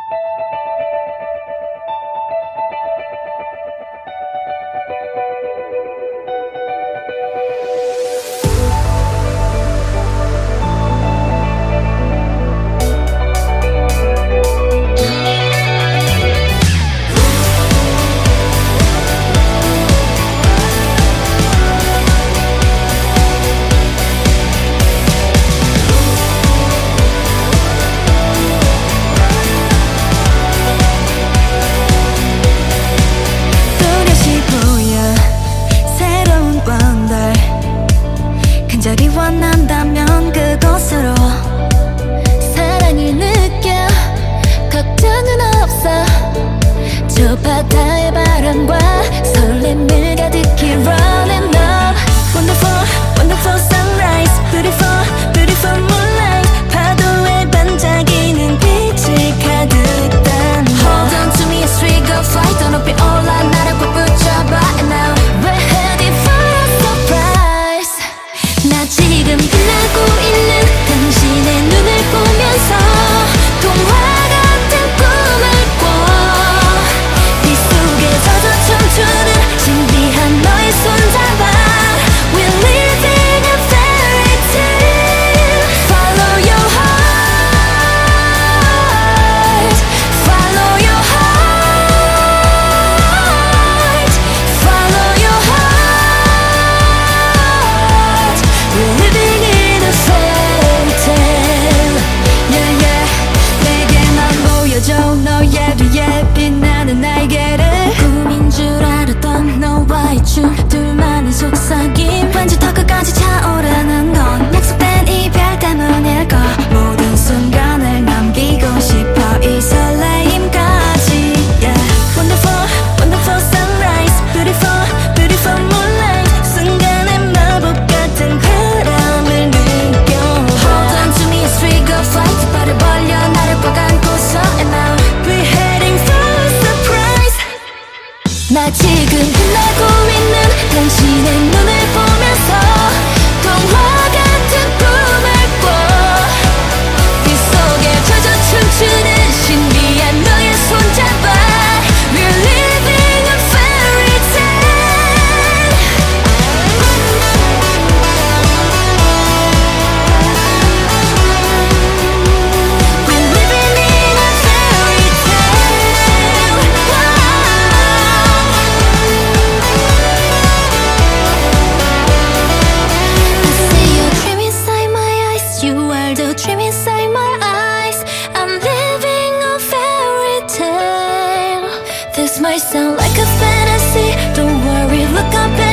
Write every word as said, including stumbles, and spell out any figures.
간절히 원한다면 그곳으로 사랑을 느껴 걱정은 없어 저 바다의 바람과 설렘을 가득히 running up Wonderful, wonderful sunrise Beautiful, beautiful moonlight 파도에 반짝이는 빛이 가득 담아 Hold on to me as we go fly 더 높이 올라 나를 꼭 붙잡아 And now we're heading for a surprise 나 지금 빛나고 있는 당신의 눈을 보면서 동화 같은 꿈을 꿔 빛 속에 젖어 춤추는 신비한 너의 손잡아 We're living a fairy tale Follow your heart Follow your heart Follow your heart We're living in a fairy tale Yeah yeah 내게만 보여줘 너의 뒤에 빛나는 날개를 꿈인 줄 알았던 너와의 춤 둘만의 속삭임 왠지 더 끝까지 차오르는 건 약속된 이별 때문일까 모든 순간을 남기고 싶어 이 설레임까지 yeah. Wonderful, wonderful sunrise Beautiful, beautiful moonlight 순간의 마법 같은 바람을 느껴 Hold on to me as we go fly 두 발을 벌려 나를 꽉 안고서 And now we're heading for a surprise 나 지금 빛나고 있는 당신의 눈을 보면서 동화 같은 꿈을 꿔 빛 속에 젖어 춤추는 신비한 너의 손잡아 We're living a fairy tale We're living in a fairy tale I see your dream inside my eyes You are the dream inside my eyes I'm living a fairy tale This might sound like a fantasy Don't worry, look up